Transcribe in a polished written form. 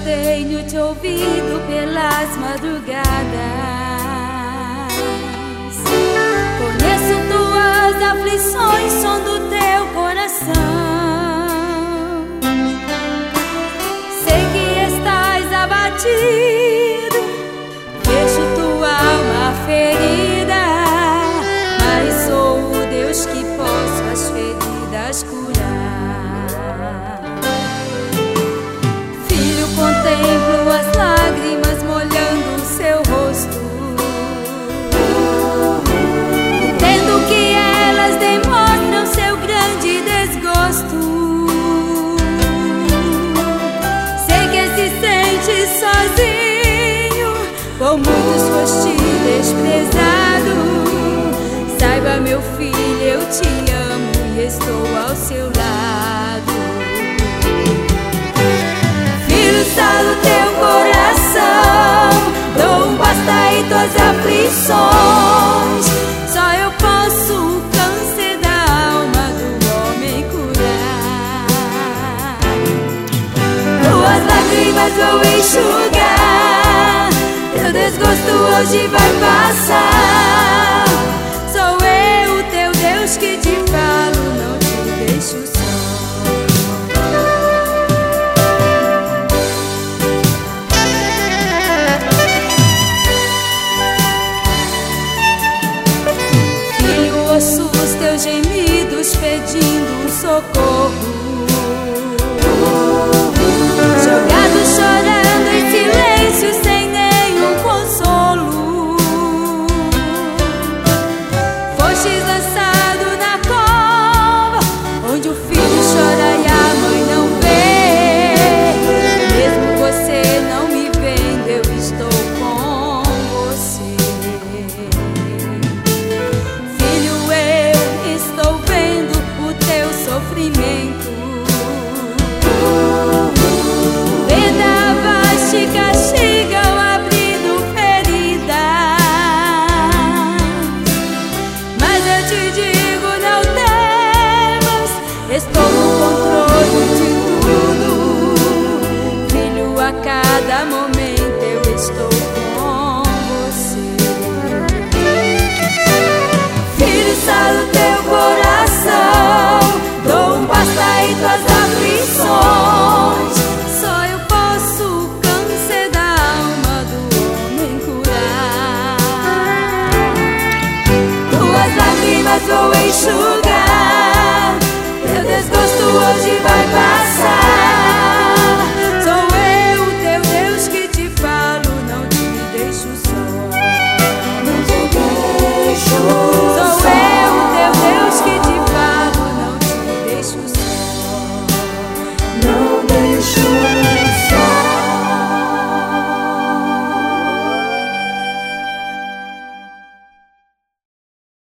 tenho te ouvido pelas madrugadas. Conheço tuas aflições, som do teu coração. Sei que estás abatido, vejo tua alma ferida, mas sou o Deus que posso as feridas curar. Filho, contemplo as lágrimas molhando o seu rosto, entendo que elas demonstram seu grande desgosto. Sei que se sente sozinho, por muitos foste desprezado. Saiba, meu filho, eu te amo e estou ao seu lado. Filho, salo teu coração, dou um basta em tuas aflições. Só eu posso o câncer da alma do homem curar. Tuas lágrimas vou enxugar, teu desgosto hoje vai passar. Sou eu, teu Deus, que te